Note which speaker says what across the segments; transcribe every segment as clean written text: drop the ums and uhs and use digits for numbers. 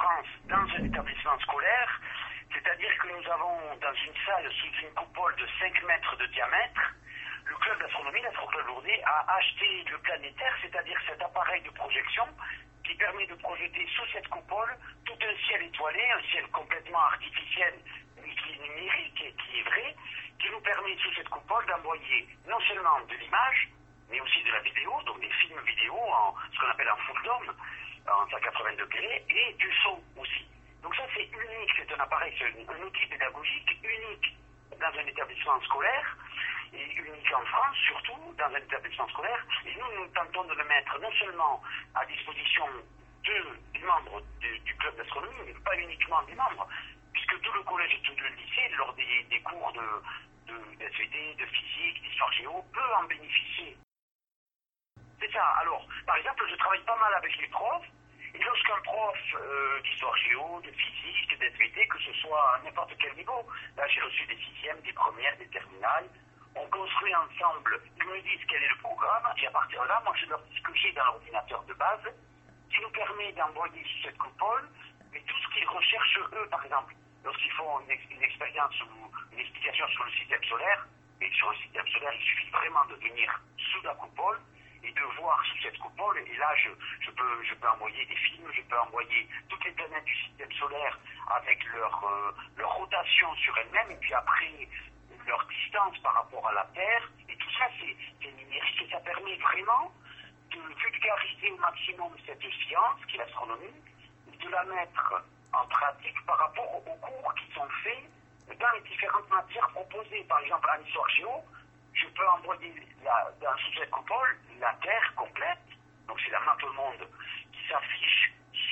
Speaker 1: France dans un établissement scolaire, c'est-à-dire que nous avons dans une salle sous une coupole de 5 mètres de diamètre, le club d'astronomie, l'Astroclub Lourdes, a acheté le planétaire, c'est-à-dire cet appareil de projection qui permet de projeter sous cette coupole tout un ciel étoilé, un ciel complètement artificiel, mais qui est numérique et qui est vrai, qui nous permet sous cette coupole d'envoyer non seulement de l'image, mais aussi de la vidéo, donc des films vidéo en ce qu'on appelle en full dome, en 180 degrés, et du son aussi. Donc ça c'est unique, c'est un appareil, c'est un outil pédagogique unique dans un établissement scolaire, et unique en France surtout, dans un établissement scolaire, et nous tentons de le mettre non seulement à disposition des membres du club d'astronomie, mais pas uniquement des membres, puisque tout le collège et tout le lycée, lors des cours de SVT, de physique, d'histoire géo, peut en bénéficier. C'est ça. Alors, par exemple, je travaille pas mal avec les profs, et lorsqu'un prof d'histoire géo, de physique, d'SVT, que ce soit à n'importe quel niveau, là j'ai reçu des sixièmes, des premières, des terminales, on construit ensemble, ils me disent quel est le programme, et à partir de là, moi je leur dis ce que j'ai dans l'ordinateur de base, qui nous permet d'envoyer sur cette coupole, mais tout ce qu'ils recherchent eux, par exemple, lorsqu'ils font une expérience ou une explication sur le système solaire, et sur le système solaire, il suffit vraiment de venir sous la coupole, et de voir sous cette coupole, et là je peux envoyer des films, je peux envoyer toutes les planètes du système solaire avec leur rotation sur elles-mêmes, et puis après leur distance par rapport à la Terre, et tout ça c'est numérique, et ça permet vraiment de vulgariser au maximum cette science, qui est l'astronomie, et de la mettre en pratique par rapport aux cours qui sont faits dans les différentes matières proposées. Par exemple, en histoire géo, je peux envoyer sous cette coupole la Terre complète, donc c'est la map monde qui s'affiche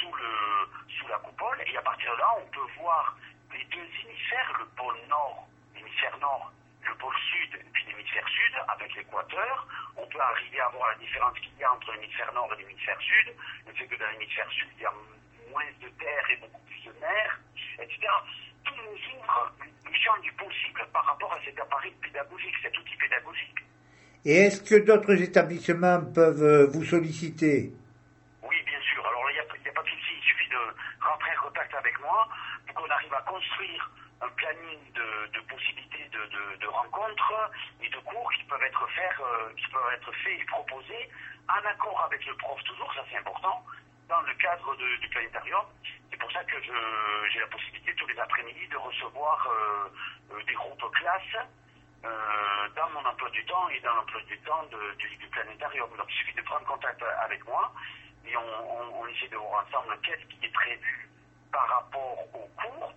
Speaker 1: sous la coupole, et à partir de là, on peut voir les deux hémisphères, le pôle nord, l'hémisphère nord, le pôle sud, et puis l'hémisphère sud, avec l'équateur. On peut arriver à voir la différence qu'il y a entre l'hémisphère nord et l'hémisphère sud, le fait que dans l'hémisphère sud, il y a moins de terre et beaucoup plus de mer, etc. Tout nous ouvre le champ du possible par rapport à cet appareil pédagogique, cet outil pédagogique.
Speaker 2: Et est-ce que d'autres établissements peuvent vous solliciter?
Speaker 1: Oui, bien sûr. Alors, il n'y a pas de souci. Il suffit de rentrer en contact avec moi pour qu'on arrive à construire un planning de possibilités de rencontres et de cours qui peuvent être faits et proposés en accord avec le prof toujours, ça c'est important, dans le cadre du planétarium. C'est pour ça que j'ai la possibilité tous les après-midi de recevoir des groupes classes dans mon emploi du temps et dans l'emploi du temps du planétarium. Donc il suffit de prendre contact avec moi et on essaie de voir ensemble qu'est-ce qui est prévu par rapport au cours,